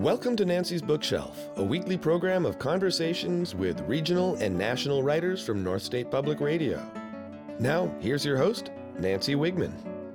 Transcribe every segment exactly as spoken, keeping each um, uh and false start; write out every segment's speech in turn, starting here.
Welcome to Nancy's Bookshelf, a weekly program of conversations with regional and national writers from North State Public Radio. Now, here's your host, Nancy Wigman.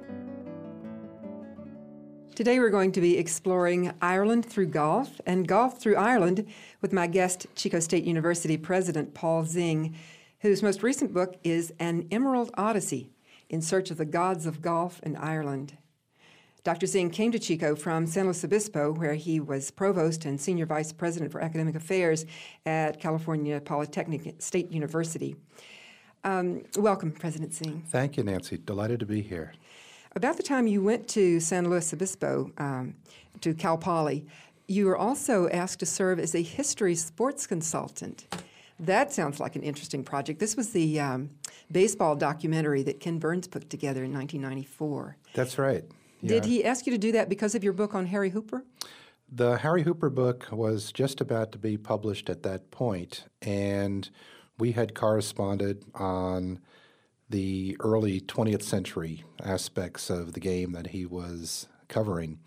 Today we're going to be exploring Ireland through golf and golf through Ireland with my guest, Chico State University President Paul Zing, whose most recent book is An Emerald Odyssey, in search of the gods of golf in Ireland. Doctor Zing came to Chico from San Luis Obispo, where he was provost and senior vice president for academic affairs at California Polytechnic State University. Um, welcome, President Zing. Thank you, Nancy. Delighted to be here. About the time you went to San Luis Obispo, um, to Cal Poly, you were also asked to serve as a history sports consultant. That sounds like an interesting project. This was the um, baseball documentary that Ken Burns put together in nineteen ninety-four. That's right. Yeah. Did he ask you to do that because of your book on Harry Hooper? The Harry Hooper book was just about to be published at that point, and we had corresponded on the early twentieth century aspects of the game that he was covering.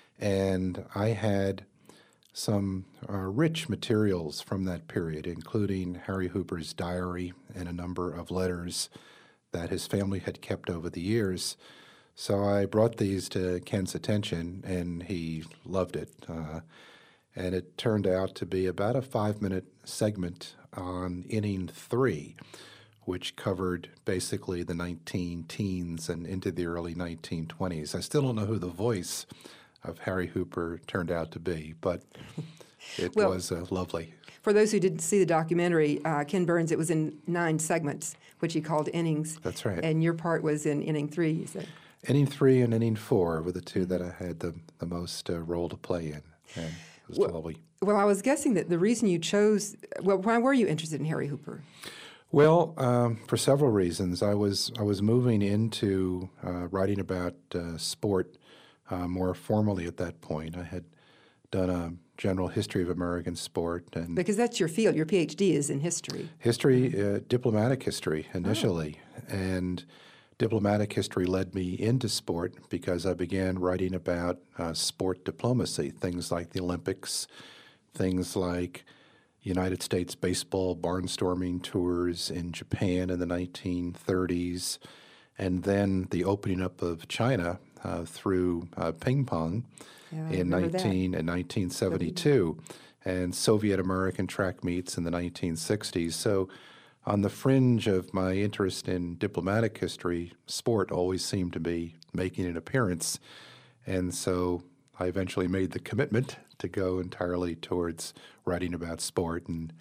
And I had some uh, rich materials from that period, including Harry Hooper's diary and a number of letters that his family had kept over the years. So I brought these to Ken's attention, and he loved it. Uh, and it turned out to be about a five-minute segment on inning three, which covered basically the nineteen teens and into the early nineteen twenties. I still don't know who the voice of Harry Hooper turned out to be, but it well, was uh, lovely. For those who didn't see the documentary, uh, Ken Burns, it was in nine segments, which he called innings. That's right. And your part was in inning three, you said. Inning three and inning four were the two that I had the, the most uh, role to play in, and it was well, lovely. Well, I was guessing that the reason you chose, well, why were you interested in Harry Hooper? Well, um, for several reasons. I was I was moving into uh, writing about uh, sport uh, more formally at that point. I had done a general history of American sport, and because that's your field. Your P H D is in history. History, uh, diplomatic history initially, oh. and diplomatic history led me into sport because I began writing about uh, sport diplomacy, things like the Olympics, things like United States baseball barnstorming tours in Japan in the nineteen thirties, and then the opening up of China uh, through uh, ping pong yeah, in nineteen in nineteen seventy-two, and Soviet American track meets in the nineteen sixties. So on the fringe of my interest in diplomatic history, sport always seemed to be making an appearance, and so I eventually made the commitment to go entirely towards writing about sport, and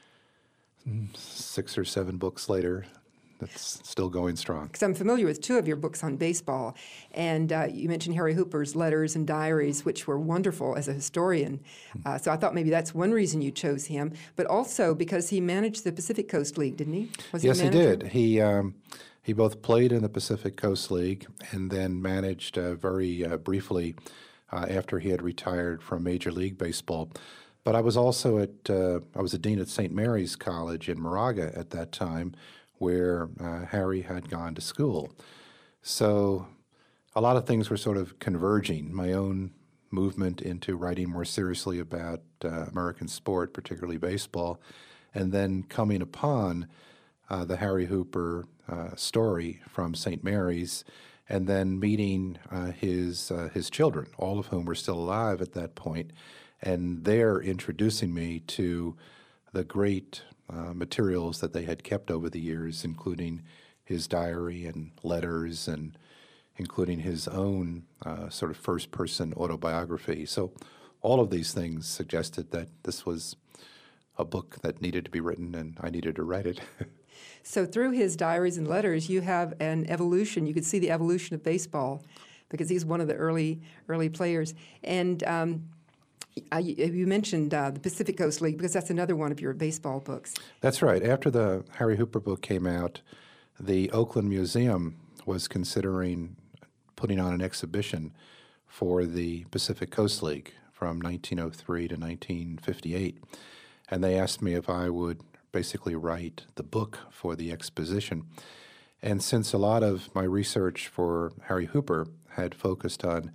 six or seven books later, that's still going strong. Because I'm familiar with two of your books on baseball, and uh, you mentioned Harry Hooper's letters and diaries, which were wonderful as a historian. Uh, so I thought maybe that's one reason you chose him, but also because he managed the Pacific Coast League, didn't he? Was yes, he, he did. He um, he both played in the Pacific Coast League and then managed uh, very uh, briefly uh, after he had retired from Major League Baseball. But I was also at uh, I was a dean at Saint Mary's College in Moraga at that time, where uh, Harry had gone to school. So a lot of things were sort of converging. My own movement into writing more seriously about uh, American sport, particularly baseball, and then coming upon uh, the Harry Hooper uh, story from Saint Mary's, and then meeting uh, his uh, his children, all of whom were still alive at that point, and they're introducing me to the great Uh, materials that they had kept over the years, including his diary and letters, and including his own uh, sort of first-person autobiography. So all of these things suggested that this was a book that needed to be written, and I needed to write it. So through his diaries and letters, you have an evolution. You could see the evolution of baseball because he's one of the early early players. And um, Uh, you, you mentioned uh, the Pacific Coast League because that's another one of your baseball books. That's right. After the Harry Hooper book came out, the Oakland Museum was considering putting on an exhibition for the Pacific Coast League from nineteen oh three to nineteen fifty-eight. And they asked me if I would basically write the book for the exposition. And since a lot of my research for Harry Hooper had focused on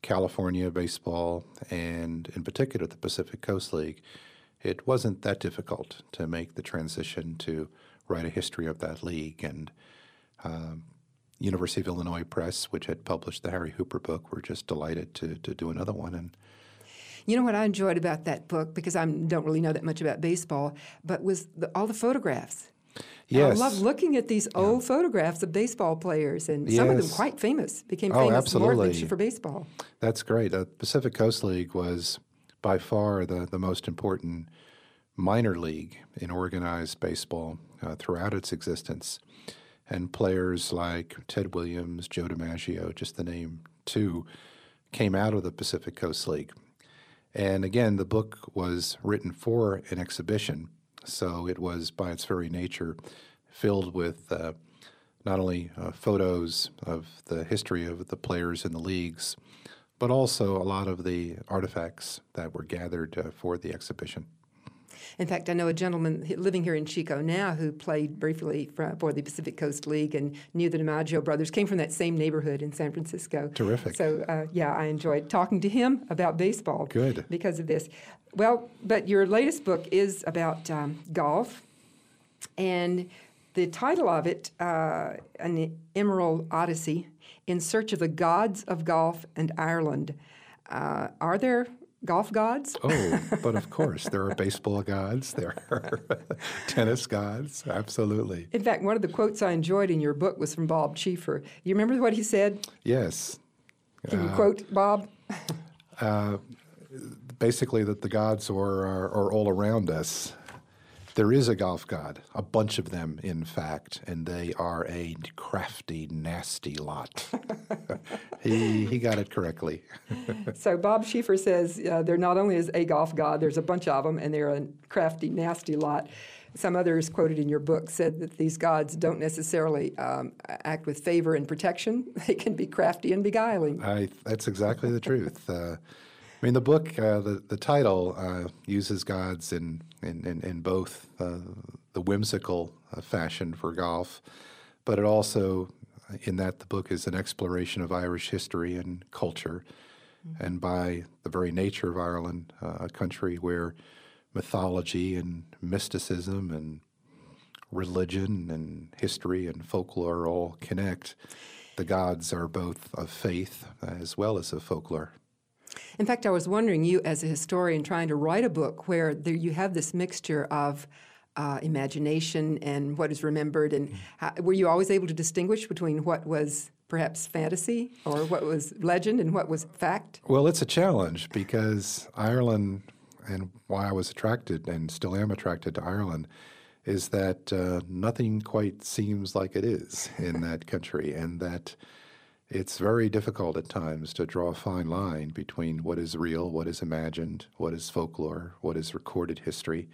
California baseball, and in particular the Pacific Coast League, it wasn't that difficult to make the transition to write a history of that league. And um, University of Illinois Press, which had published the Harry Hooper book, were just delighted to to do another one. And you know what I enjoyed about that book, because I don't really know that much about baseball, but was the, all the photographs. Yes. I love looking at these old yeah. photographs of baseball players, and some yes. of them quite famous, became oh, famous absolutely. more than for baseball. That's great. The Pacific Coast League was by far the, the most important minor league in organized baseball uh, throughout its existence. And players like Ted Williams, Joe DiMaggio, just to name two, came out of the Pacific Coast League. And again, the book was written for an exhibition, so it was by its very nature filled with uh, not only uh, photos of the history of the players in the leagues, but also a lot of the artifacts that were gathered uh, for the exhibition. In fact, I know a gentleman living here in Chico now who played briefly for, for the Pacific Coast League and knew the DiMaggio brothers, came from that same neighborhood in San Francisco. Terrific. So, uh, yeah, I enjoyed talking to him about baseball. Good. Because of this. Well, but your latest book is about um, golf, and the title of it, uh, An Emerald Odyssey, In Search of the Gods of Golf and Ireland. Uh, are there golf gods? Oh, but of course. There are baseball gods. There are tennis gods. Absolutely. In fact, one of the quotes I enjoyed in your book was from Bob Schieffer. You remember what he said? Yes. Can you uh, quote Bob? uh, basically that the gods are, are, are all around us. There is a golf god, a bunch of them, in fact, and they are a crafty, nasty lot. he he got it correctly. So Bob Schieffer says uh, there not only is a golf god, there's a bunch of them, and they're a crafty, nasty lot. Some others quoted in your book said that these gods don't necessarily um, act with favor and protection. They can be crafty and beguiling. I, that's exactly the truth. Uh, I mean, the book, uh, the, the title uh, uses gods in, in, in, in both uh, the whimsical uh, fashion for golf, but it also, in that the book is an exploration of Irish history and culture, mm-hmm. and by the very nature of Ireland, uh, a country where mythology and mysticism and religion and history and folklore all connect, the gods are both of faith as well as of folklore. In fact, I was wondering, you as a historian trying to write a book where there you have this mixture of uh, imagination and what is remembered, and how, were you always able to distinguish between what was perhaps fantasy or what was legend and what was fact? Well, it's a challenge because Ireland, and why I was attracted and still am attracted to Ireland, is that uh, nothing quite seems like it is in that country, and that it's very difficult at times to draw a fine line between what is real, what is imagined, what is folklore, what is recorded history.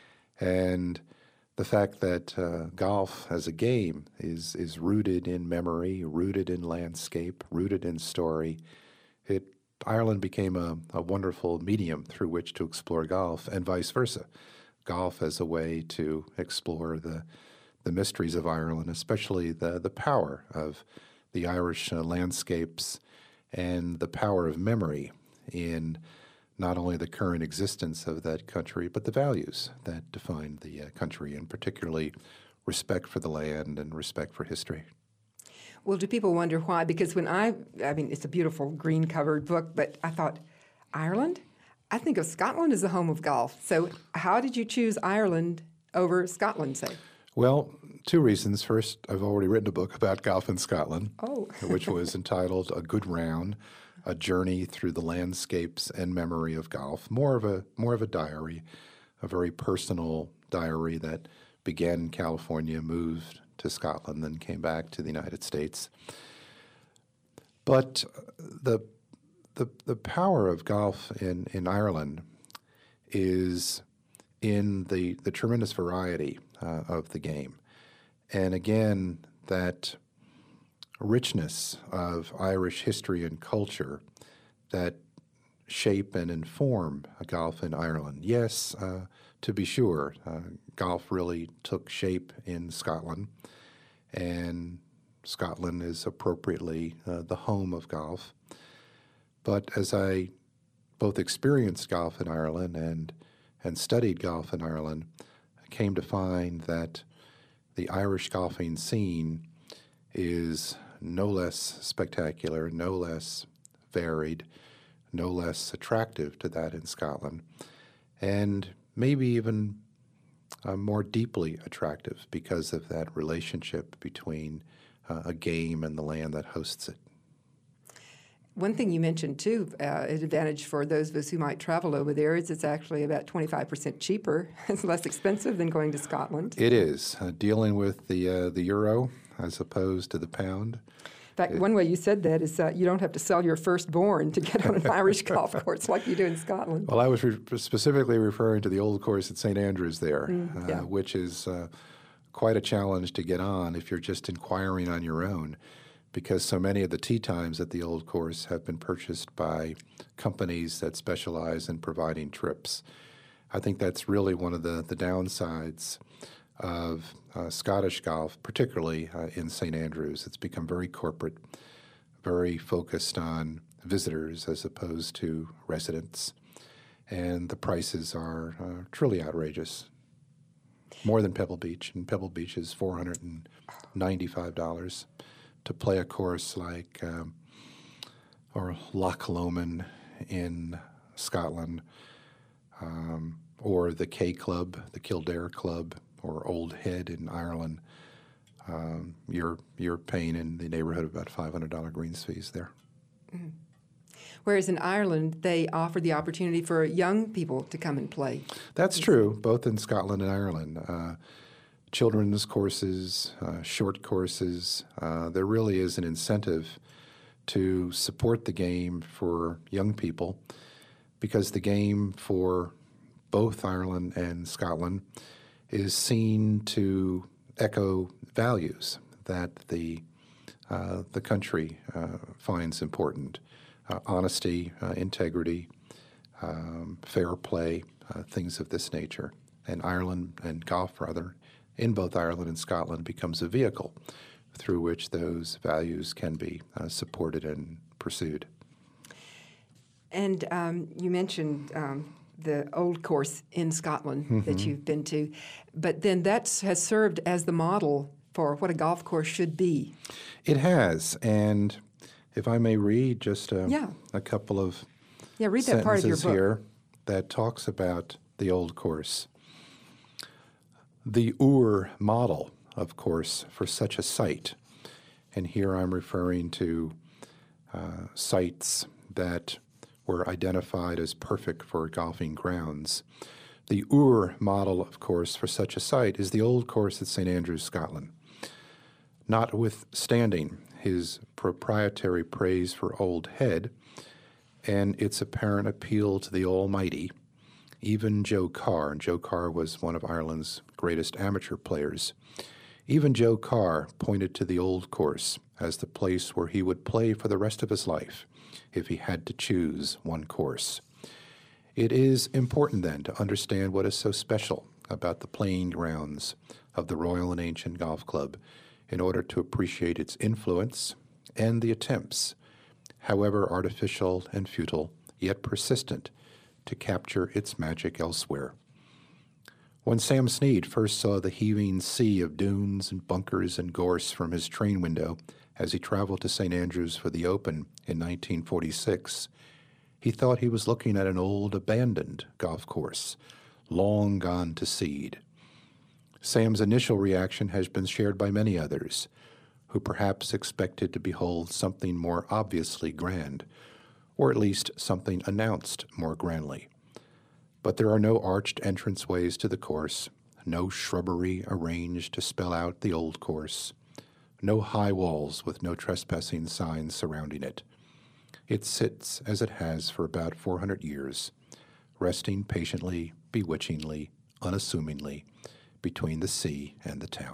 And the fact that uh, golf as a game is is rooted in memory, rooted in landscape, rooted in story, it Ireland became a, a wonderful medium through which to explore golf, and vice versa. Golf as a way to explore the the mysteries of Ireland, especially the, the power of the Irish uh, landscapes and the power of memory in not only the current existence of that country, but the values that define the uh, country, and particularly respect for the land and respect for history. Well, do people wonder why? Because when I, I mean, it's a beautiful green-covered book, but I thought, Ireland? I think of Scotland as the home of golf. So how did you choose Ireland over Scotland, say? Well, two reasons. First, I've already written a book about golf in Scotland, oh. which was entitled A Good Round, A Journey Through the Landscapes and Memory of Golf. More of a more of a diary, a very personal diary that began in California, moved to Scotland, then came back to the United States. But the the the power of golf in, in Ireland is in the, the tremendous variety uh, of the game. And again, that richness of Irish history and culture that shape and inform golf in Ireland. Yes, uh, to be sure, uh, golf really took shape in Scotland, and Scotland is appropriately uh, the home of golf. But as I both experienced golf in Ireland and and studied golf in Ireland, I came to find that the Irish golfing scene is no less spectacular, no less varied, no less attractive to that in Scotland, and maybe even uh, more deeply attractive because of that relationship between uh, a game and the land that hosts it. One thing you mentioned, too, uh, an advantage for those of us who might travel over there is it's actually about twenty-five percent cheaper. It's less expensive than going to Scotland. It is. Uh, dealing with the uh, the euro as opposed to the pound. In fact, one way you said that is uh, you don't have to sell your firstborn to get on an Irish golf course like you do in Scotland. Well, I was re- specifically referring to the old course at Saint Andrews there, Mm, yeah. uh, which is uh, quite a challenge to get on if you're just inquiring on your own, because so many of the tee times at the old course have been purchased by companies that specialize in providing trips. I think that's really one of the, the downsides of uh, Scottish golf, particularly uh, in Saint Andrews. It's become very corporate, very focused on visitors as opposed to residents, and the prices are uh, truly outrageous. More than Pebble Beach, and Pebble Beach is four hundred ninety-five dollars to play a course like um, or Loch Lomond in Scotland, um, or the K Club, the Kildare Club, or Old Head in Ireland. Um, you're you're paying in the neighborhood of about five hundred dollars greens fees there. Mm-hmm. Whereas in Ireland, they offer the opportunity for young people to come and play. That's true, both in Scotland and Ireland. Uh, children's courses, uh, short courses. Uh, there really is an incentive to support the game for young people, because the game for both Ireland and Scotland is seen to echo values that the uh, the country uh, finds important: uh, honesty, uh, integrity, um, fair play, uh, things of this nature. And Ireland and golf, rather, in both Ireland and Scotland, becomes a vehicle through which those values can be uh, supported and pursued. And um, you mentioned um, the old course in Scotland mm-hmm. that you've been to, but then that has served as the model for what a golf course should be. It has, and if I may read just a, yeah. a couple of yeah, read that part of your book here that talks about the old course. The Ur model, of course, for such a site, and here I'm referring to uh, sites that were identified as perfect for golfing grounds. The Ur model, of course, for such a site is the old course at Saint Andrews, Scotland. Notwithstanding his proprietary praise for Old Head and its apparent appeal to the Almighty, even Joe Carr, and Joe Carr was one of Ireland's greatest amateur players, even Joe Carr pointed to the old course as the place where he would play for the rest of his life if he had to choose one course. It is important, then, to understand what is so special about the playing grounds of the Royal and Ancient Golf Club in order to appreciate its influence and the attempts, however artificial and futile, yet persistent, to capture its magic elsewhere. When Sam Snead first saw the heaving sea of dunes and bunkers and gorse from his train window as he traveled to Saint Andrews for the Open in nineteen forty-six, he thought he was looking at an old, abandoned golf course, long gone to seed. Sam's initial reaction has been shared by many others, who perhaps expected to behold something more obviously grand, or at least something announced more grandly. But there are no arched entranceways to the course, no shrubbery arranged to spell out the old course, no high walls with no trespassing signs surrounding it. It sits as it has for about four hundred years, resting patiently, bewitchingly, unassumingly, between the sea and the town.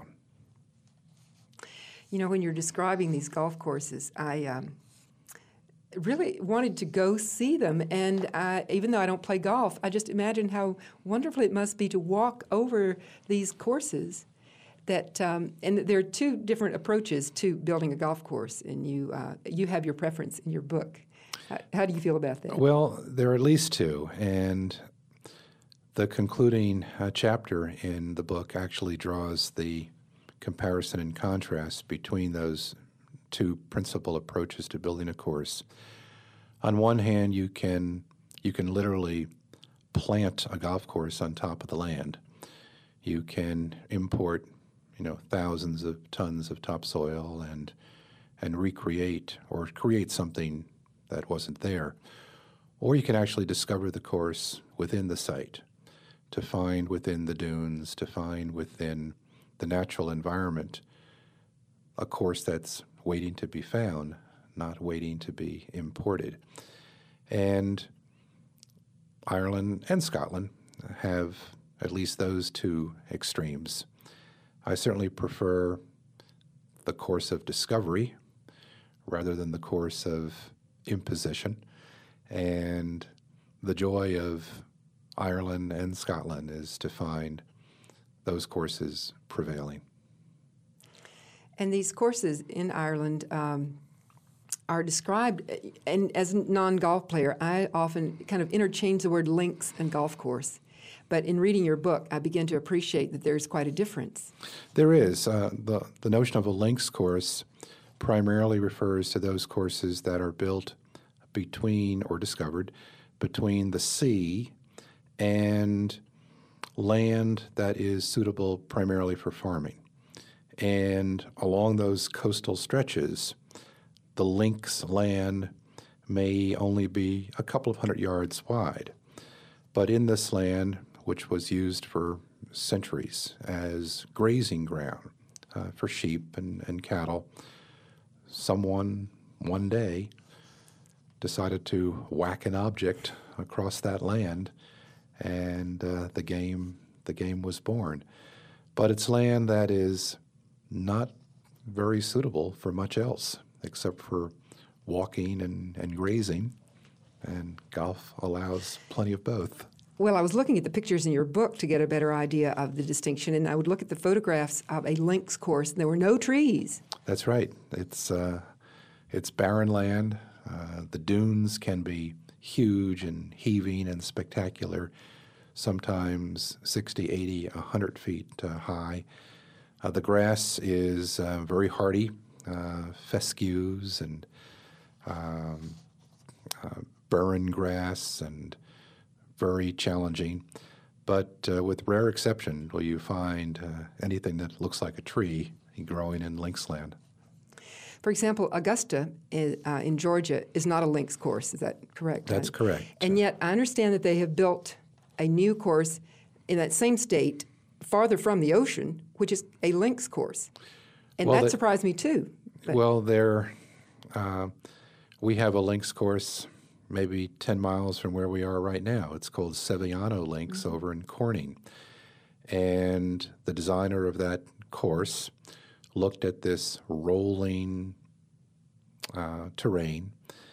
You know, when you're describing these golf courses, I um, really wanted to go see them. And I, even though I don't play golf, I just imagine how wonderful it must be to walk over these courses. That um, and there are two different approaches to building a golf course, and you uh, you have your preference in your book. How, how do you feel about that? Well, there are at least two, and the concluding uh, chapter in the book actually draws the comparison and contrast between those two principal approaches to building a course. On one hand, you can you can literally plant a golf course on top of the land. You can import, you know, thousands of tons of topsoil and and recreate or create something that wasn't there. Or you can actually discover the course within the site, to find within the dunes, to find within the natural environment a course that's waiting to be found, not waiting to be imported. And Ireland and Scotland have at least those two extremes. I certainly prefer the course of discovery rather than the course of imposition. And the joy of Ireland and Scotland is to find those courses prevailing. And these courses in Ireland um, are described, and as a non-golf player, I often kind of interchange the word links and golf course. But in reading your book, I begin to appreciate that there's quite a difference. There is. Uh, the, the notion of a links course primarily refers to those courses that are built between, or discovered, between the sea and land that is suitable primarily for farming. And along those coastal stretches, the links land may only be a couple of hundred yards wide. But in this land, which was used for centuries as grazing ground uh, for sheep and, and cattle, someone one day decided to whack an object across that land, and uh, the game the game was born. But it's land that is not very suitable for much else except for walking and, and grazing, and golf allows plenty of both. Well, I was looking at the pictures in your book to get a better idea of the distinction, and I would look at the photographs of a links course, and there were no trees. That's right. It's uh, it's barren land. Uh, the dunes can be huge and heaving and spectacular, sometimes sixty, eighty, one hundred feet uh, high. Uh, the grass is uh, very hardy, uh, fescues and um, uh, burren grass, and very challenging. But uh, with rare exception will you find uh, anything that looks like a tree growing in links land. For example, Augusta is, uh, in Georgia is not a links course. Is that correct? That's correct. And yet I understand that they have built a new course in that same state farther from the ocean, which is a links course. And well, that they, surprised me too. But. Well, there, uh, we have a links course maybe ten miles from where we are right now. It's called Sevillano Links mm-hmm. over in Corning. And the designer of that course looked at this rolling uh, terrain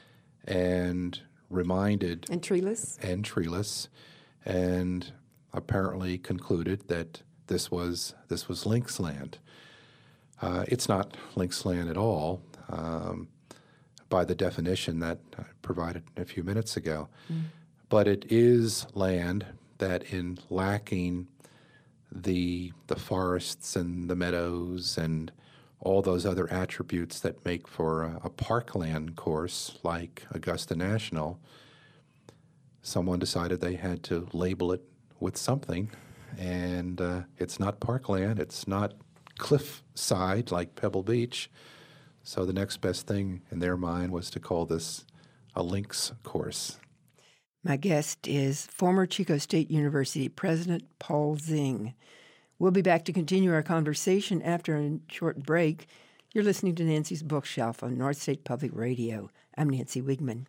and reminded... And treeless? And treeless, and apparently concluded that this was this was links land. Uh, it's not links land at all, um, by the definition that I provided a few minutes ago. Mm. But it is land that, in lacking the the forests and the meadows and all those other attributes that make for a, a parkland course like Augusta National, someone decided they had to label it with something, and uh, it's not parkland, it's not cliffside like Pebble Beach. So the next best thing in their mind was to call this a links course. My guest is former Chico State University President Paul Zing. We'll be back to continue our conversation after a short break. You're listening to Nancy's Bookshelf on North State Public Radio. I'm Nancy Wigman.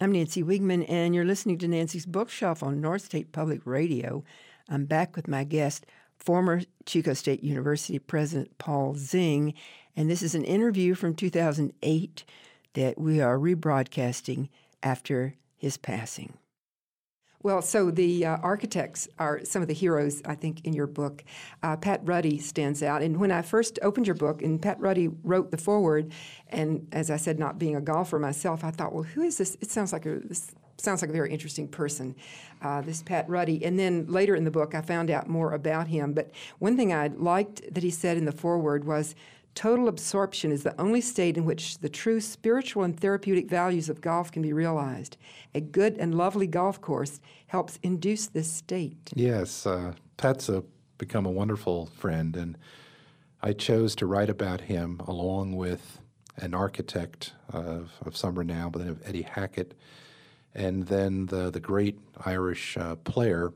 I'm Nancy Wiegman, and you're listening to Nancy's Bookshelf on North State Public Radio. I'm back with my guest, former Chico State University President Paul Zing, and this is an interview from two thousand eight that we are rebroadcasting after his passing. Well, so the uh, architects are some of the heroes, I think, in your book. Uh, Pat Ruddy stands out. And when I first opened your book, and Pat Ruddy wrote the foreword, and as I said, not being a golfer myself, I thought, well, who is this? It sounds like a this sounds like a very interesting person, uh, this Pat Ruddy. And then later in the book, I found out more about him. But one thing I liked that he said in the foreword was, total absorption is the only state in which the true spiritual and therapeutic values of golf can be realized. A good and lovely golf course helps induce this state. Yes, uh, Pat's a, become a wonderful friend, and I chose to write about him along with an architect of, of some renown by the name of Eddie Hackett, and then the, the great Irish uh, player,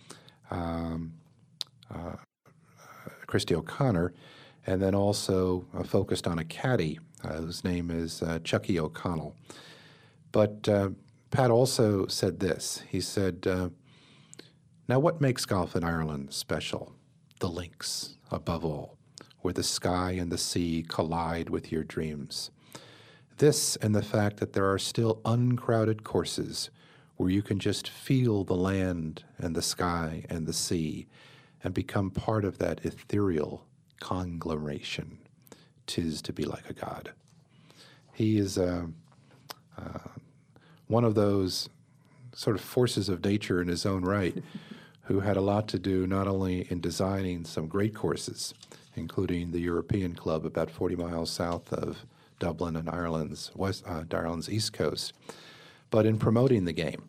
um, uh, Christy O'Connor, and then also uh, focused on a caddy uh, whose name is uh, Chucky O'Connell. But uh, Pat also said this. He said, uh, now what makes golf in Ireland special? The links, above all, where the sky and the sea collide with your dreams. This and the fact that there are still uncrowded courses where you can just feel the land and the sky and the sea and become part of that ethereal conglomeration. 'Tis to be like a god. He is uh, uh, one of those sort of forces of nature in his own right who had a lot to do not only in designing some great courses, including the European Club about forty miles south of Dublin and Ireland's, west, uh, Ireland's east coast, but in promoting the game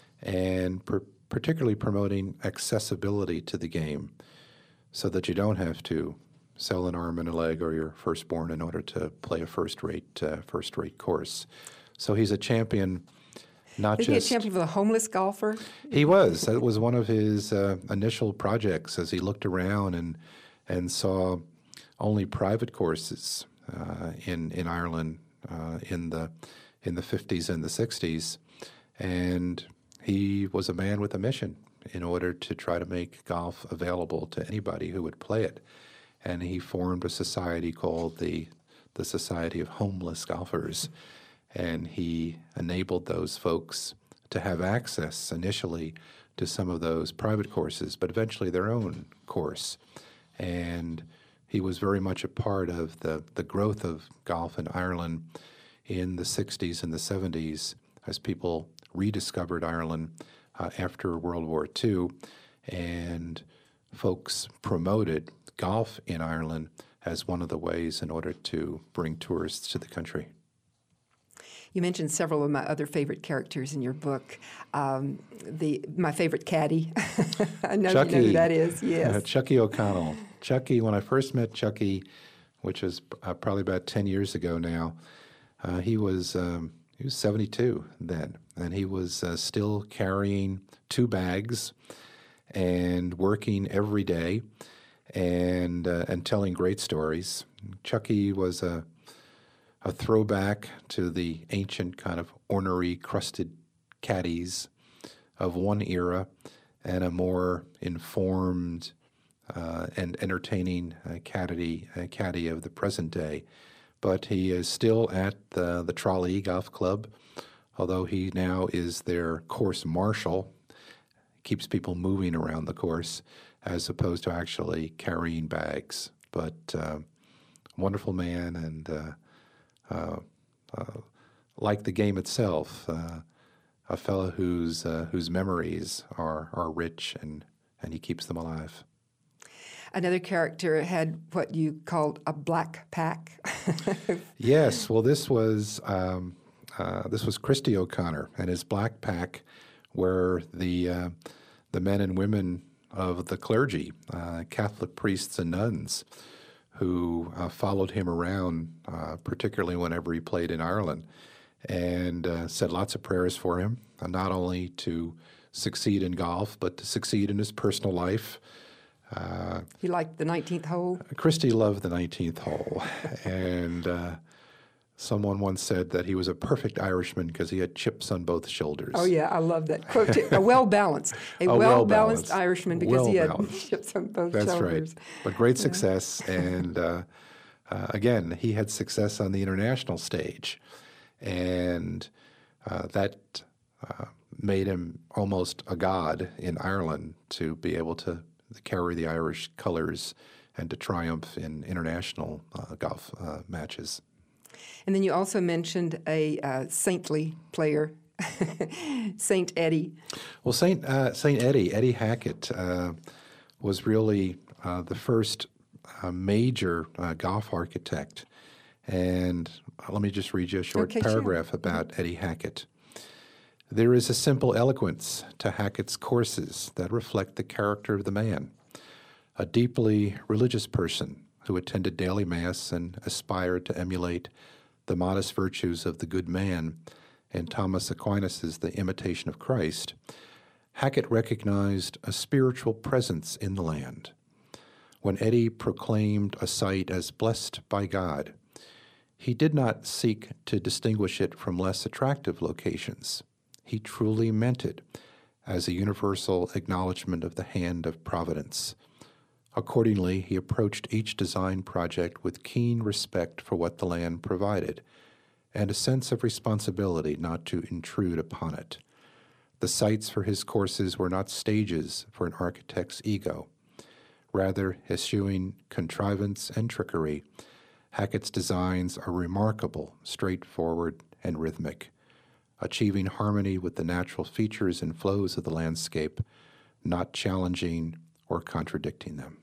and per- particularly promoting accessibility to the game so that you don't have to sell an arm and a leg or your firstborn in order to play a first-rate uh, first-rate course. So he's a champion, not Is just... he a champion for the homeless golfer? He was. That was one of his uh, initial projects as he looked around and and saw only private courses uh, in in Ireland uh, in the in the fifties and the sixties, and he was a man with a mission in order to try to make golf available to anybody who would play it. And he formed a society called the the Society of Homeless Golfers, and he enabled those folks to have access initially to some of those private courses, but eventually their own course. And he was very much a part of the, the growth of golf in Ireland in the sixties and the seventies as people rediscovered Ireland uh, after World War Two, and folks promoted golf in Ireland as one of the ways in order to bring tourists to the country. You mentioned several of my other favorite characters in your book. Um, the my favorite caddy. I know Chucky, you know who that is. Yes, uh, Chucky O'Connell. Chucky. When I first met Chucky, which was uh, probably about ten years ago now, uh, he was um, he was seventy-two then, and he was uh, still carrying two bags and working every day, and uh, and telling great stories. Chucky was a a throwback to the ancient kind of ornery, crusted caddies of one era, and a more informed uh, and entertaining uh, caddy, uh, caddy of the present day. But he is still at the, the Trolley Golf Club, although he now is their course marshal, keeps people moving around the course as opposed to actually carrying bags. But uh, wonderful man, and uh, uh, uh, like the game itself, uh, a fellow whose uh, whose memories are are rich, and, and he keeps them alive. Another character had what you called a black pack. Yes, well, this was um, uh, this was Christy O'Connor and his black pack, were the uh, the men and women of the clergy, uh, Catholic priests and nuns, who uh, followed him around, uh, particularly whenever he played in Ireland, and uh, said lots of prayers for him, uh, not only to succeed in golf, but to succeed in his personal life. Uh, he liked the nineteenth hole? Christy loved the nineteenth hole, and uh, Someone once said that he was a perfect Irishman because he had chips on both shoulders. Oh, yeah, I love that quote, too. A well-balanced, a, A well-balanced well-balanced. Irishman because he had Well-balanced. chips on both That's shoulders. right. But great success. And uh, uh, again, he had success on the international stage. And uh, that uh, made him almost a god in Ireland to be able to carry the Irish colors and to triumph in international uh, golf uh, matches. And then you also mentioned a uh, saintly player, Saint Eddie. Well, Saint uh, Saint Eddie, Eddie Hackett, uh, was really uh, the first uh, major uh, golf architect. And let me just read you a short Okay, paragraph sure. about Eddie Hackett. There is a simple eloquence to Hackett's courses that reflect the character of the man, a deeply religious person who attended daily mass and aspired to emulate the modest virtues of the good man in Thomas Aquinas' The Imitation of Christ. Hackett recognized a spiritual presence in the land. When Eddie proclaimed a site as blessed by God, he did not seek to distinguish it from less attractive locations. He truly meant it as a universal acknowledgement of the hand of providence. Accordingly, he approached each design project with keen respect for what the land provided and a sense of responsibility not to intrude upon it. The sites for his courses were not stages for an architect's ego. Rather, eschewing contrivance and trickery, Hackett's designs are remarkable, straightforward, and rhythmic, achieving harmony with the natural features and flows of the landscape, not challenging or contradicting them.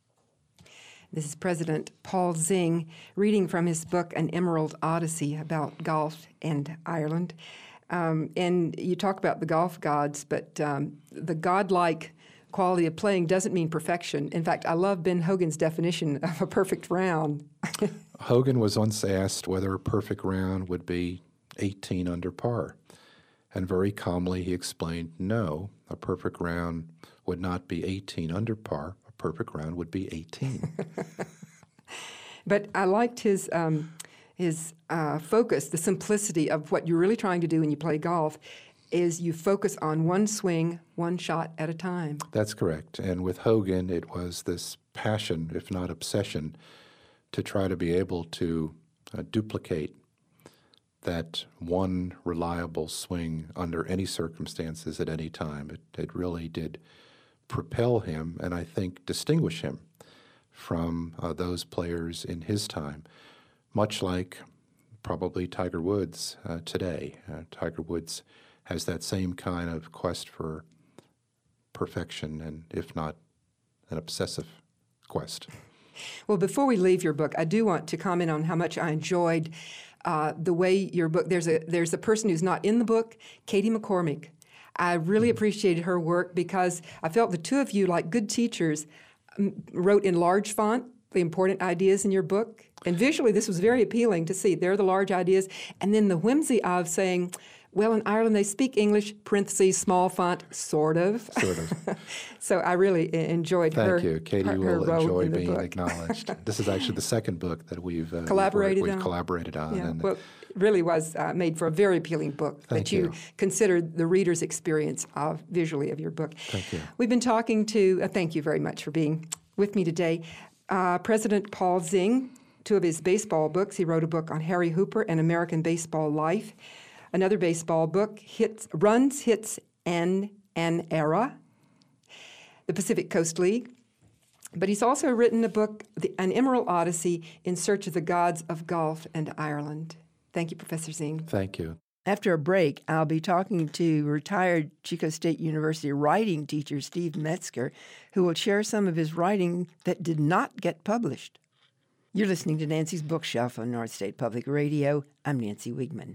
This is President Paul Zing reading from his book, An Emerald Odyssey, about golf and Ireland. Um, and you talk about the golf gods, but um, the godlike quality of playing doesn't mean perfection. In fact, I love Ben Hogan's definition of a perfect round. Hogan was once asked whether a perfect round would be eighteen under par. And very calmly he explained, no, a perfect round would not be eighteen under par. A perfect round would be eighteen. But I liked his um, his uh, focus, the simplicity of what you're really trying to do when you play golf is you focus on one swing, one shot at a time. That's correct. And with Hogan, it was this passion, if not obsession, to try to be able to uh, duplicate that one reliable swing under any circumstances at any time. It, it really did propel him and I think distinguish him from uh, those players in his time, much like probably Tiger Woods uh, today. Uh, Tiger Woods has that same kind of quest for perfection and, if not, an obsessive quest. Well, before we leave your book, I do want to comment on how much I enjoyed uh, the way your book, there's a there's a person who's not in the book, Katie McCormick. I really mm-hmm. appreciated her work because I felt the two of you, like good teachers, m- wrote in large font the important ideas in your book. And visually, this was very appealing to see. There are the large ideas. And then the whimsy of saying, well, in Ireland, they speak English, parentheses, small font, sort of. Sort of. So I really enjoyed Thank her Thank you. Katie her, will her role enjoy in the being book. acknowledged. This is actually the second book that we've, uh, collaborated we've, on. we've collaborated on. Yeah, and well, it really was uh, made for a very appealing book Thank that you, you. considered the reader's experience of visually of your book. Thank you. We've been talking to, uh, thank you very much for being with me today, uh, President Paul Zing. Two of his baseball books. He wrote a book on Harry Hooper and American baseball life. Another baseball book, hits, Runs, Hits, and an Era, the Pacific Coast League. But he's also written a book, the, An Emerald Odyssey, in search of the gods of golf and Ireland. Thank you, Professor Zing. Thank you. After a break, I'll be talking to retired Chico State University writing teacher Steve Metzger, who will share some of his writing that did not get published. You're listening to Nancy's Bookshelf on North State Public Radio. I'm Nancy Wiegman.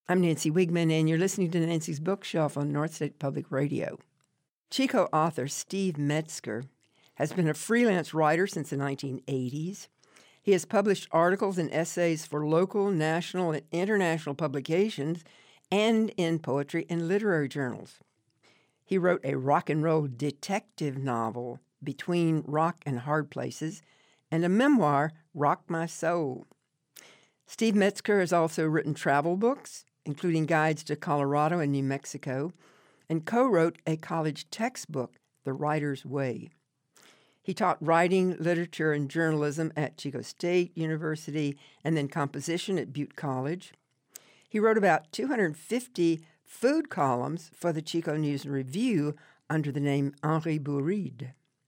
I'm Nancy Wigman, and you're listening to Nancy's Bookshelf on North State Public Radio. Chico author Steve Metzger has been a freelance writer since the nineteen eighties. He has published articles and essays for local, national, and international publications and in poetry and literary journals. He wrote a rock and roll detective novel, Between Rock and Hard Places, and a memoir, Rock My Soul. Steve Metzger has also written travel books, including guides to Colorado and New Mexico, and co-wrote a college textbook, The Writer's Way. He taught writing, literature, and journalism at Chico State University and then composition at Butte College. He wrote about two hundred fifty food columns for the Chico News and Review under the name Henri Bouride.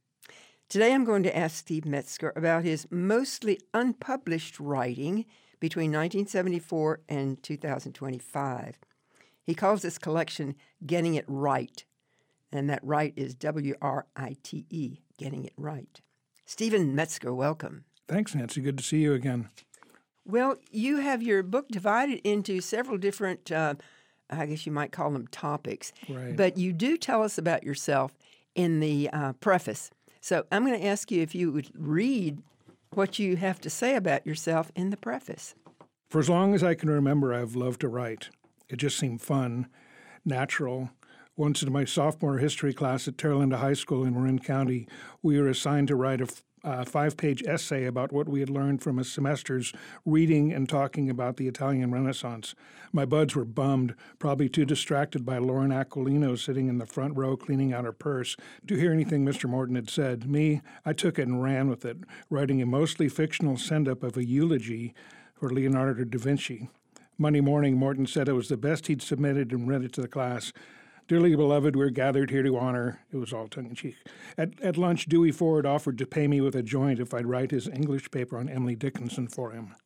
Today I'm going to ask Steve Metzger about his mostly unpublished writing between nineteen seventy-four and two thousand twenty-five. He calls this collection Getting It Right, and that right is W R I T E, Getting It Right. Stephen Metzger, welcome. Thanks, Nancy. Good to see you again. Well, you have your book divided into several different, uh, I guess you might call them topics, Right. But you do tell us about yourself in the uh, preface. So I'm going to ask you if you would read what you have to say about yourself in the preface. For as long as I can remember, I've loved to write. It just seemed fun, natural. Once in my sophomore history class at Terra Linda High School in Marin County, we were assigned to write a uh, five-page essay about what we had learned from a semester's reading and talking about the Italian Renaissance. My buds were bummed, probably too distracted by Lauren Aquilino sitting in the front row cleaning out her purse to hear anything Mister Morton had said. Me, I took it and ran with it, writing a mostly fictional send-up of a eulogy for Leonardo da Vinci. Monday morning, Morton said it was the best he'd submitted and read it to the class. Dearly beloved, we're gathered here to honor. It was all tongue-in-cheek. At, at lunch, Dewey Ford offered to pay me with a joint if I'd write his English paper on Emily Dickinson for him.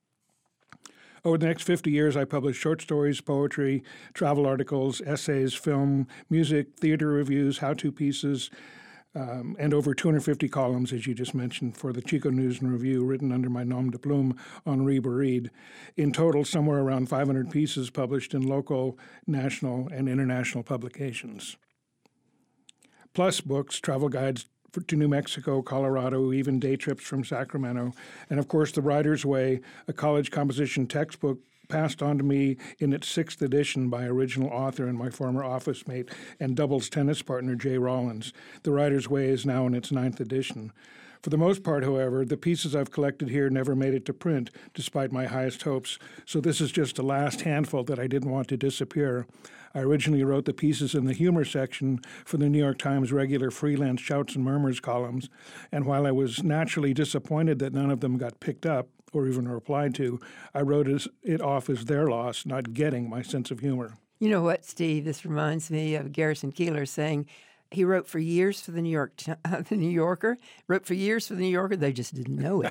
Over the next fifty years, I published short stories, poetry, travel articles, essays, film, music, theater reviews, how-to pieces, um, and over two hundred fifty columns, as you just mentioned, for the Chico News and Review, written under my nom de plume, Henri Bouride. In total, somewhere around five hundred pieces published in local, national, and international publications. Plus books, travel guides for, to New Mexico, Colorado, even day trips from Sacramento, and of course, The Writer's Way, a college composition textbook passed on to me in its sixth edition by original author and my former office mate and doubles tennis partner Jay Rollins. The Writer's Way is now in its ninth edition. For the most part, however, the pieces I've collected here never made it to print, despite my highest hopes, so this is just the last handful that I didn't want to disappear. I originally wrote the pieces in the humor section for the New York Times regular freelance Shouts and Murmurs columns, and while I was naturally disappointed that none of them got picked up or even replied to, I wrote it off as their loss, not getting my sense of humor. You know what, Steve? This reminds me of Garrison Keillor saying he wrote for years for the New York, uh, the New Yorker. Wrote for years for the New Yorker. They just didn't know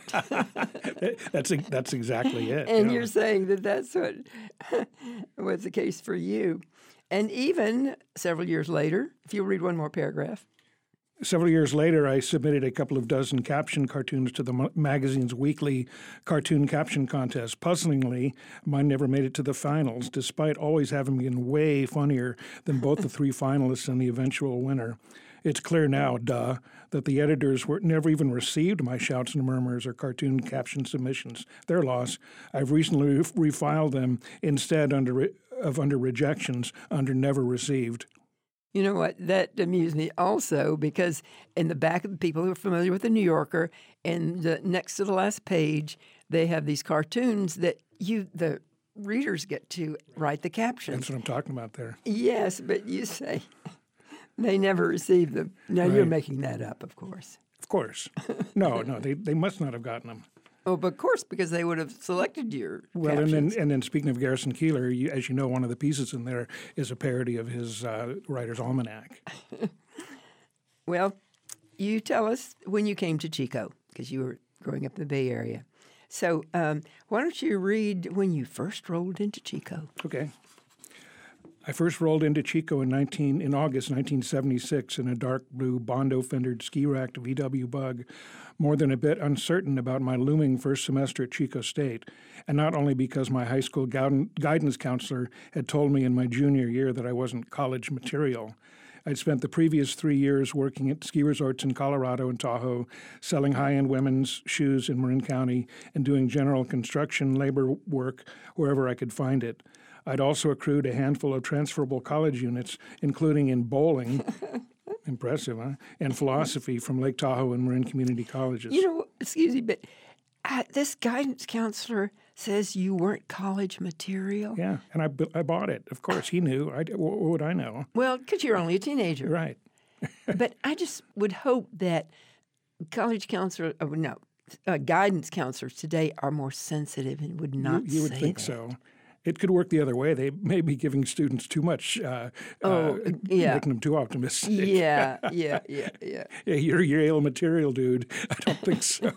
it. that's that's exactly it. And you know. You're saying that that's what was the case for you. And even several years later, if you read one more paragraph. Several years later, I submitted a couple of dozen caption cartoons to the ma- magazine's weekly cartoon caption contest. Puzzlingly, mine never made it to the finals, despite always having been way funnier than both the three finalists and the eventual winner. It's clear now, duh, that the editors were never even received my Shouts and Murmurs or cartoon caption submissions. Their loss. I've recently re- refiled them instead under re- of under rejections under never received. You know what? That amused me also because in the back of the people who are familiar with the New Yorker, and the, next to the last page, they have these cartoons that you, the readers, get to write the captions. That's what I'm talking about there. Yes, but you say they never received them. Now, Right. You're making that up, of course. Of course. No, no, they, they must not have gotten them. Oh, but of course, because they would have selected your Well, captions. and then and then speaking of Garrison Keillor, you, as you know, one of the pieces in there is a parody of his uh, Writer's Almanac. Well, you tell us when you came to Chico, because you were growing up in the Bay Area. So um, why don't you read when you first rolled into Chico? Okay. I first rolled into Chico in nineteen in August nineteen seventy-six in a dark blue Bondo-fendered ski-racked V W Bug, more than a bit uncertain about my looming first semester at Chico State, and not only because my high school guidance counselor had told me in my junior year that I wasn't college material. I'd spent the previous three years working at ski resorts in Colorado and Tahoe, selling high-end women's shoes in Marin County, and doing general construction labor work wherever I could find it. I'd also accrued a handful of transferable college units, including in bowling, impressive, huh? And philosophy from Lake Tahoe and Marin Community Colleges. You know, excuse me, but uh, this guidance counselor says you weren't college material. Yeah, and I, I bought it. Of course, he knew. I, what would I know? Well, because you're only a teenager. Right. But I just would hope that college counselor, oh, no, uh, guidance counselors today are more sensitive and would not You, you would say think that. so. It could work the other way. They may be giving students too much, uh, Oh, uh, yeah. making them too optimistic. Yeah, yeah, yeah, yeah. Yeah, you're Yale material, dude. I don't think so.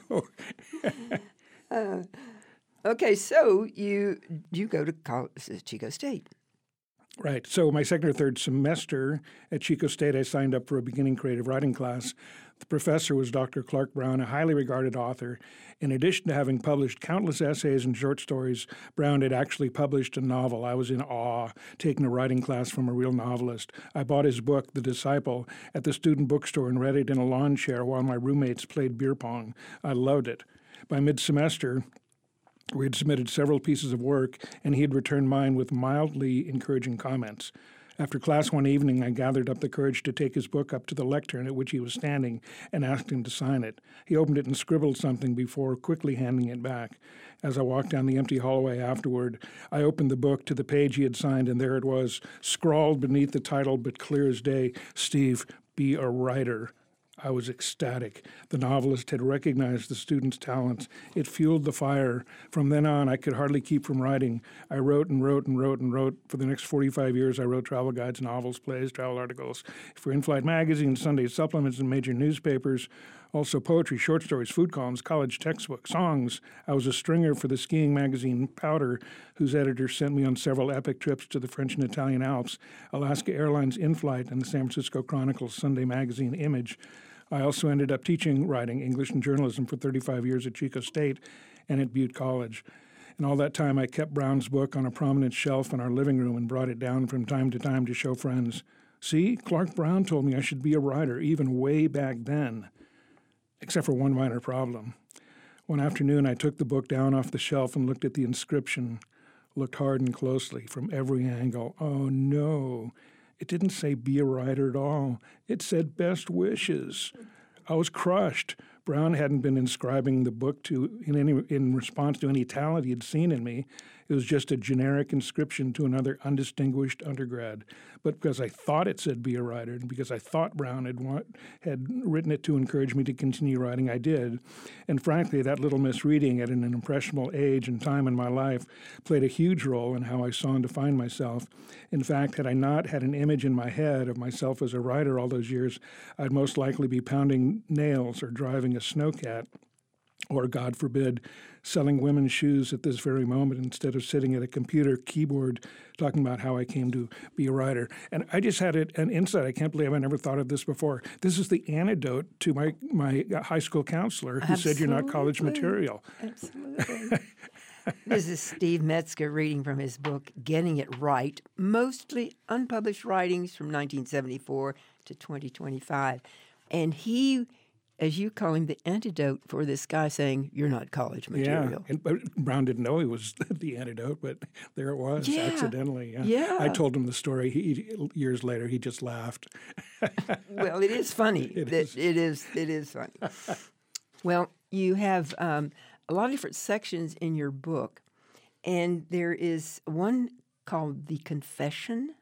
uh, okay, so you you go to college, Chico State. Right. So my second or third semester at Chico State, I signed up for a beginning creative writing class. The professor was Doctor Clark Brown, a highly regarded author. In addition to having published countless essays and short stories, Brown had actually published a novel. I was in awe, taking a writing class from a real novelist. I bought his book, The Disciple, at the student bookstore and read it in a lawn chair while my roommates played beer pong. I loved it. By mid-semester, we had submitted several pieces of work, and he had returned mine with mildly encouraging comments. After class one evening, I gathered up the courage to take his book up to the lectern at which he was standing and asked him to sign it. He opened it and scribbled something before quickly handing it back. As I walked down the empty hallway afterward, I opened the book to the page he had signed, and there it was, scrawled beneath the title, but clear as day, "Steve, be a writer." I was ecstatic. The novelist had recognized the student's talents. It fueled the fire. From then on, I could hardly keep from writing. I wrote and wrote and wrote and wrote. For the next forty-five years, I wrote travel guides, novels, plays, travel articles for in-flight magazines, Sunday supplements, and major newspapers. Also poetry, short stories, food columns, college textbooks, songs. I was a stringer for the skiing magazine Powder, whose editor sent me on several epic trips to the French and Italian Alps, Alaska Airlines In-Flight, and the San Francisco Chronicle's Sunday magazine Image. I also ended up teaching writing, English and journalism for thirty-five years at Chico State and at Butte College. And all that time, I kept Brown's book on a prominent shelf in our living room and brought it down from time to time to show friends. See, Clark Brown told me I should be a writer, even way back then. Except for one minor problem. One afternoon, I took the book down off the shelf and looked at the inscription, looked hard and closely from every angle. Oh, no. It didn't say be a writer at all. It said best wishes. I was crushed. Brown hadn't been inscribing the book to in any in response to any talent he had seen in me. It was just a generic inscription to another undistinguished undergrad. But because I thought it said be a writer, and because I thought Brown had want, had written it to encourage me to continue writing, I did. And frankly, that little misreading at an impressionable age and time in my life played a huge role in how I saw and defined myself. In fact, had I not had an image in my head of myself as a writer all those years, I'd most likely be pounding nails or driving a snowcat, or, God forbid, selling women's shoes at this very moment instead of sitting at a computer keyboard talking about how I came to be a writer. And I just had it, an insight. I can't believe I never thought of this before. This is the antidote to my, my high school counselor who Absolutely. said you're not college material. Absolutely. This is Steve Metzger reading from his book, Getting It Right, mostly unpublished writings from nineteen seventy-four to twenty twenty-five. And he, as you call him, the antidote for this guy saying, you're not college material. Yeah, and, but Brown didn't know he was the antidote, but there it was, Yeah. accidentally. Yeah. Yeah. I told him the story. He, years later, he just laughed. Well, it is funny. It that is. It is. It is funny. Well, you have um, a lot of different sections in your book, and there is one called The Confession,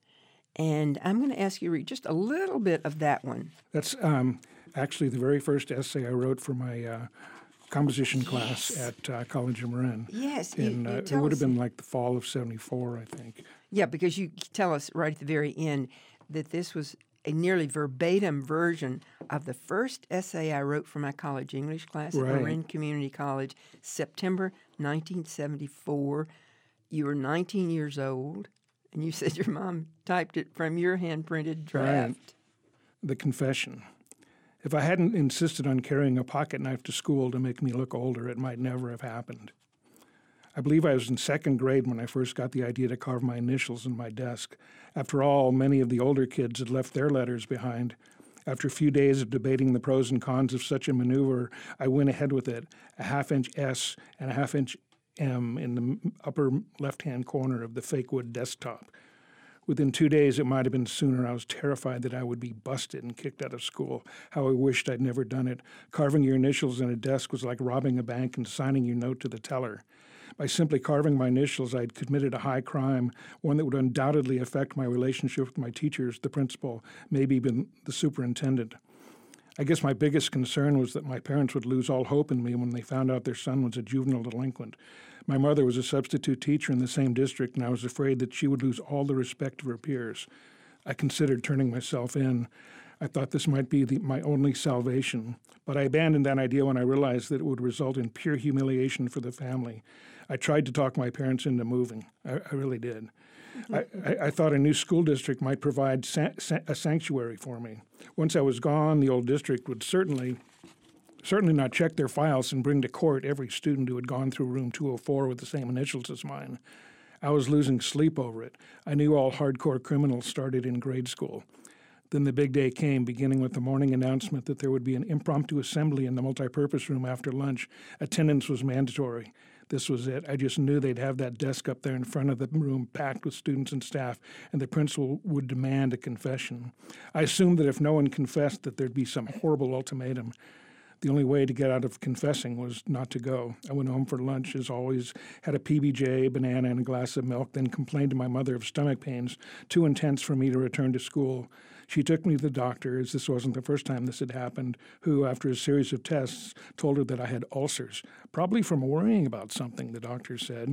and I'm going to ask you to read just a little bit of that one. That's um, actually the very first essay I wrote for my uh, composition class at uh, College of Marin. Yes, you- In, you uh, it tell would have us- been like the fall of seventy-four, I think. Yeah, because you tell us right at the very end that this was a nearly verbatim version of the first essay I wrote for my college English class at Right. Marin Community College, September nineteen seventy-four. You were nineteen years old, And you said your mom typed it from your hand-printed draft. Right. The confession. If I hadn't insisted on carrying a pocket knife to school to make me look older, it might never have happened. I believe I was in second grade when I first got the idea to carve my initials in my desk. After all, many of the older kids had left their letters behind. After a few days of debating the pros and cons of such a maneuver, I went ahead with it, a half-inch S and a half-inch M in the upper left-hand corner of the fake wood desktop. Within two days, it might have been sooner, I was terrified that I would be busted and kicked out of school. How I wished I'd never done it. Carving your initials in a desk was like robbing a bank and signing your note to the teller. By simply carving my initials, I had committed a high crime, one that would undoubtedly affect my relationship with my teachers, the principal, maybe even the superintendent. I guess my biggest concern was that my parents would lose all hope in me when they found out their son was a juvenile delinquent. My mother was a substitute teacher in the same district, and I was afraid that she would lose all the respect of her peers. I considered turning myself in. I thought this might be the, my only salvation, but I abandoned that idea when I realized that it would result in pure humiliation for the family. I tried to talk my parents into moving. I, I really did. Mm-hmm. I, I, I thought a new school district might provide sa- sa- a sanctuary for me. Once I was gone, the old district would certainly certainly not check their files and bring to court every student who had gone through room two oh four with the same initials as mine. I was losing sleep over it. I knew all hardcore criminals started in grade school. Then the big day came, beginning with the morning announcement that there would be an impromptu assembly in the multipurpose room after lunch. Attendance was mandatory. This was it. I just knew they'd have that desk up there in front of the room packed with students and staff, and the principal would demand a confession. I assumed that if no one confessed, that there'd be some horrible ultimatum. The only way to get out of confessing was not to go. I went home for lunch, as always, had a P B J, banana, and a glass of milk, then complained to my mother of stomach pains, too intense for me to return to school. She took me to the doctor, as this wasn't the first time this had happened, who, after a series of tests, told her that I had ulcers, probably from worrying about something, the doctor said.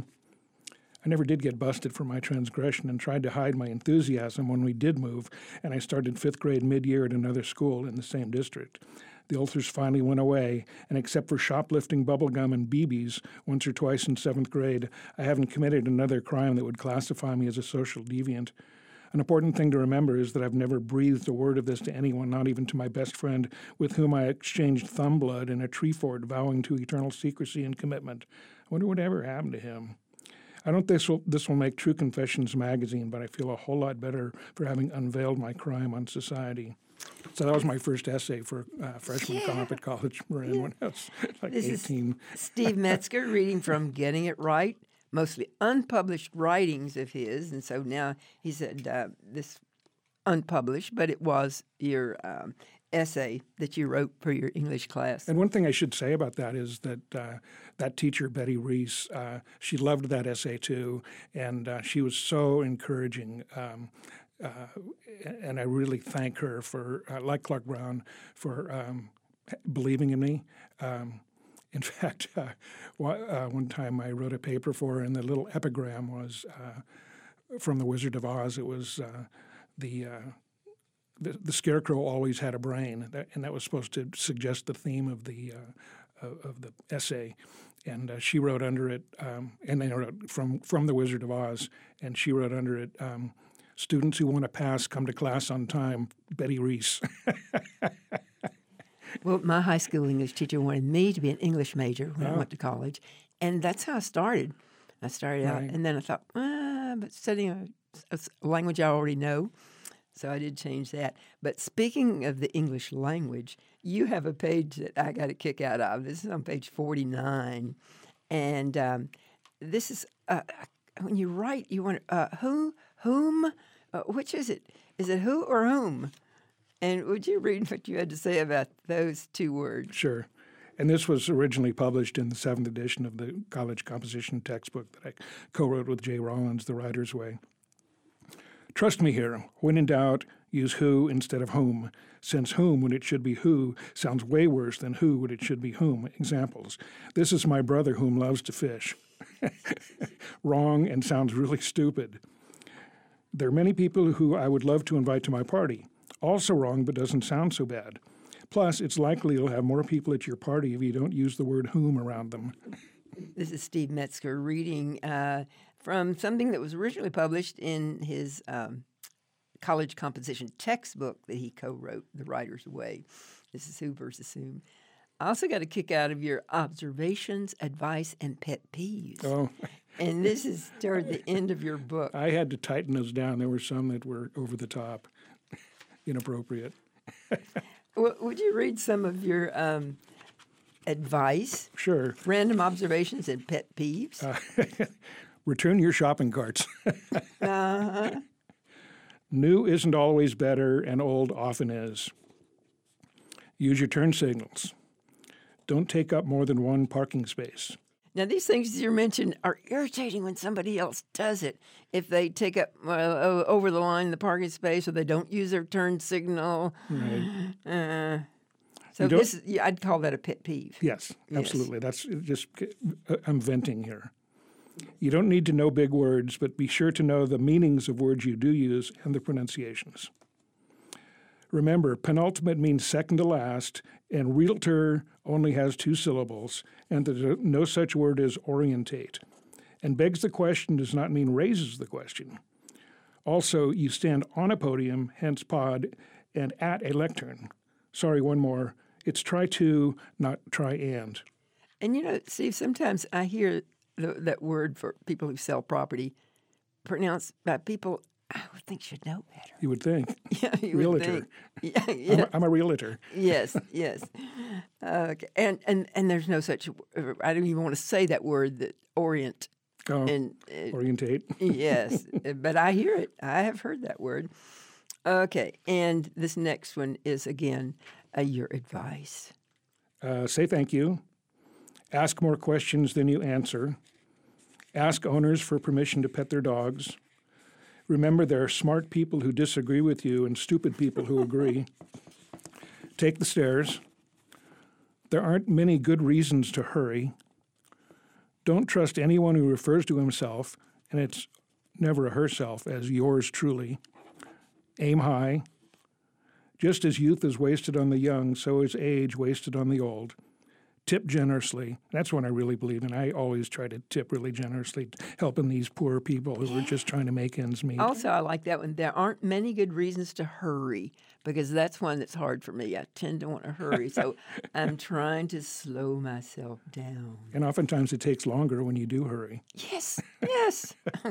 I never did get busted for my transgression and tried to hide my enthusiasm when we did move, and I started fifth grade mid-year at another school in the same district. The ulcers finally went away, and except for shoplifting bubblegum and B Bs once or twice in seventh grade, I haven't committed another crime that would classify me as a social deviant. An important thing to remember is that I've never breathed a word of this to anyone, not even to my best friend, with whom I exchanged thumb blood in a tree fort, vowing to eternal secrecy and commitment. I wonder what ever happened to him. I don't think this will, this will make True Confessions magazine, but I feel a whole lot better for having unveiled my crime on society. So that was my first essay for uh, freshman yeah. comp at College Marin yeah. when I was like this eighteen. Is Steve Metzger reading from Getting It Right, mostly unpublished writings of his. And so now he said uh, this unpublished, but it was your um, essay that you wrote for your English class. And one thing I should say about that is that uh, that teacher, Betty Reese, uh, she loved that essay too, and uh, she was so encouraging. Um, Uh, and I really thank her for, uh, like Clark Brown, for um, believing in me. Um, in fact, uh, one, uh, one time I wrote a paper for her, and the little epigram was uh, from The Wizard of Oz. It was uh, the, uh, the the scarecrow always had a brain, that, and that was supposed to suggest the theme of the uh, of the essay. And uh, she wrote under it, um, and then wrote from from The Wizard of Oz, and she wrote under it. Um, Students who want to pass come to class on time, Betty Reese. Well, my high school English teacher wanted me to be an English major when oh. I went to college, and that's how I started. I started right. out, and then I thought, ah, but studying a, a language I already know, so I did change that. But speaking of the English language, you have a page that I got a kick out of. This is on page forty-nine, and um, this is uh, when you write, you want uh, who. Whom? Uh, which is it? Is it who or whom? And would you read what you had to say about those two words? Sure. And this was originally published in the seventh edition of the college composition textbook that I co-wrote with Jay Rollins, The Writer's Way. Trust me here. When in doubt, use who instead of whom, since whom when it should be who sounds way worse than who when it should be whom. Examples. This is my brother whom loves to fish. Wrong and sounds really stupid. There are many people who I would love to invite to my party. Also wrong, but doesn't sound so bad. Plus, it's likely you'll have more people at your party if you don't use the word whom around them. This is Steve Metzger reading uh, from something that was originally published in his um, college composition textbook that he co-wrote, The Writer's Way. This is Who versus Whom. I also got a kick out of your observations, advice, and pet peeves. Oh. And this is toward the end of your book. I had to tighten those down. There were some that were over the top, inappropriate. W- would you read some of your um, advice, Sure. random observations, and pet peeves? Uh, return your shopping carts. uh-huh. New isn't always better, and old often is. Use your turn signals. Don't take up more than one parking space. Now, these things you mentioned are irritating when somebody else does it. If they take up uh, over the line the parking space, or they don't use their turn signal. Right. Uh, so this, is, yeah, I'd call that a pet peeve. Yes, absolutely. Yes. That's just, I'm venting here. You don't need to know big words, but be sure to know the meanings of words you do use and the pronunciations. Remember, penultimate means second to last, and realtor only has two syllables, and that no such word as orientate. And begs the question does not mean raises the question. Also, you stand on a podium, hence pod, and at a lectern. Sorry, one more. It's try to, not try and. And you know, Steve, sometimes I hear the, that word for people who sell property pronounced by people I would think should know better. You would think. Yeah, you realtor. would think. Yeah, yeah. I'm, a, I'm a realtor. Yes, yes. Okay. And, and and there's no such, I don't even want to say that word, that orient. Oh, and uh, orientate. Yes, but I hear it. I have heard that word. Okay, and this next one is, again, uh, your advice. Uh, say thank you. Ask more questions than you answer. Ask owners for permission to pet their dogs. Remember, there are smart people who disagree with you and stupid people who agree. Take the stairs. There aren't many good reasons to hurry. Don't trust anyone who refers to himself, and it's never a herself, as yours truly. Aim high. Just as youth is wasted on the young, so is age wasted on the old. Tip generously. That's what I really believe in. I always try to tip really generously, helping these poor people who are just trying to make ends meet. Also, I like that one. There aren't many good reasons to hurry, because that's one that's hard for me. I tend to want to hurry, so I'm trying to slow myself down. And oftentimes it takes longer when you do hurry. Yes, yes.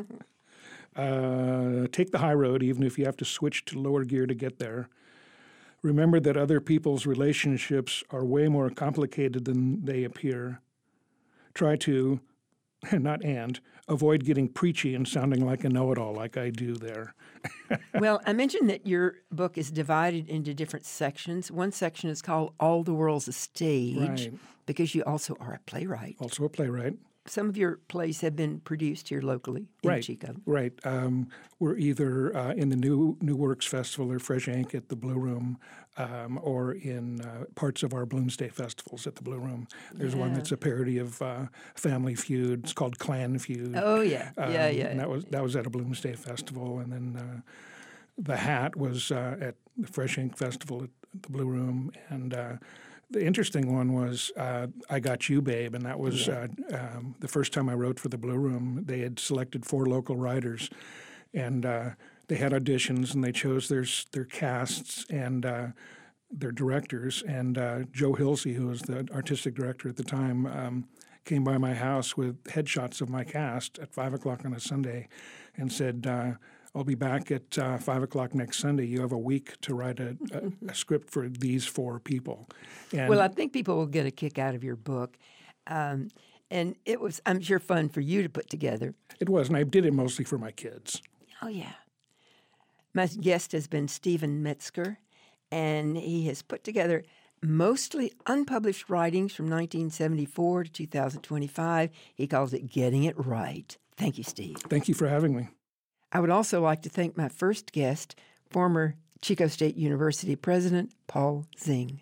uh, take the high road, even if you have to switch to lower gear to get there. Remember that other people's relationships are way more complicated than they appear. Try to, not and, avoid getting preachy and sounding like a know-it-all like I do there. Well, I mentioned that your book is divided into different sections. One section is called All the World's a Stage, Right. because you also are a playwright. Also a playwright. Some of your plays have been produced here locally in Right, Chico. right. Um, we're either uh, in the New New Works Festival or Fresh Ink at the Blue Room, um, or in uh, parts of our Bloomsday festivals at the Blue Room. There's one Yeah. that's a parody of uh, Family Feud. It's called Clan Feud. Oh, yeah, Um, yeah, yeah. And that was that was at a Bloomsday festival, and then uh, The Hat was uh, at the Fresh Ink Festival at the Blue Room, and. Uh, The interesting one was uh, I Got You, Babe, and that was uh, um, the first time I wrote for the Blue Room. They had selected four local writers, and uh, they had auditions, and they chose their their casts and uh, their directors. And uh, Joe Hilsey, who was the artistic director at the time, um, came by my house with headshots of my cast at five o'clock on a Sunday and said, uh, I'll be back at uh, five o'clock next Sunday. You have a week to write a, a, a script for these four people. And Well, I think people will get a kick out of your book. Um, and it was, I'm sure, fun for you to put together. it was, and I did it mostly for my kids. Oh, yeah. My guest has been Stephen Metzger, and he has put together mostly unpublished writings from nineteen seventy-four to two thousand twenty-five. He calls it Getting It Right. Thank you, Steve. Thank you for having me. I would also like to thank my first guest, former Chico State University President Paul Zing.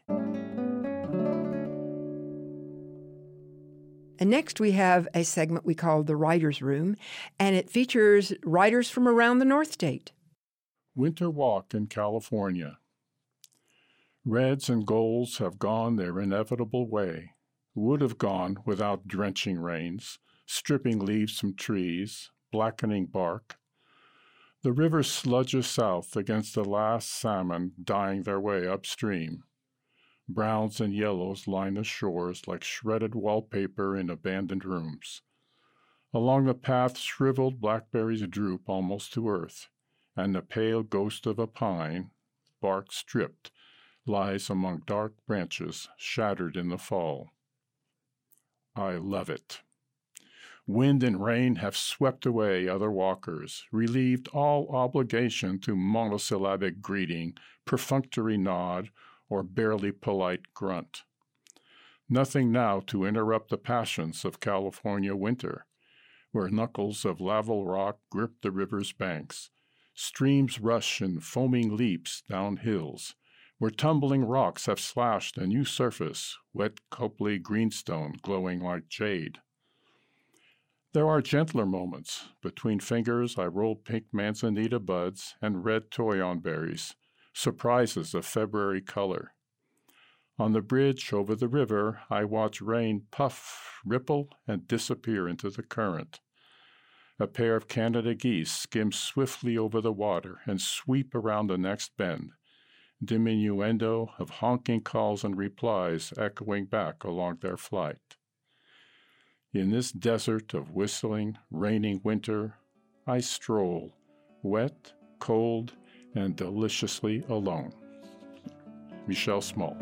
And next we have a segment we call The Writer's Room, and it features writers from around the North State. Winter walk in California. Reds and golds have gone their inevitable way, would have gone without drenching rains, stripping leaves from trees, blackening bark. The river sludges south against the last salmon dying their way upstream. Browns and yellows line the shores like shredded wallpaper in abandoned rooms. Along the path, shriveled blackberries droop almost to earth, and the pale ghost of a pine, bark stripped, lies among dark branches shattered in the fall. I love it. Wind and rain have swept away other walkers, relieved all obligation to monosyllabic greeting, perfunctory nod, or barely polite grunt. Nothing now to interrupt the passions of California winter, where knuckles of lava rock grip the river's banks, streams rush in foaming leaps down hills, where tumbling rocks have slashed a new surface, wet Copley greenstone glowing like jade. There are gentler moments. Between fingers I roll pink manzanita buds and red toyon berries, surprises of February color. On the bridge over the river, I watch rain puff, ripple, and disappear into the current. A pair of Canada geese skim swiftly over the water and sweep around the next bend, diminuendo of honking calls and replies echoing back along their flight. In this desert of whistling, raining winter, I stroll, wet, cold, and deliciously alone. Michelle Small.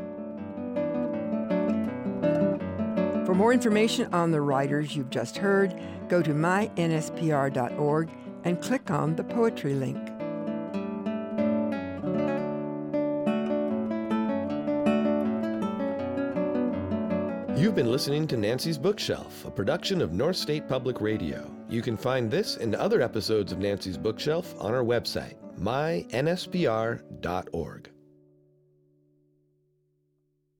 For more information on the writers you've just heard, go to my N S P R dot org and click on the poetry link. You've been listening to Nancy's Bookshelf, a production of North State Public Radio. You can find this and other episodes of Nancy's Bookshelf on our website, my N S P R dot org.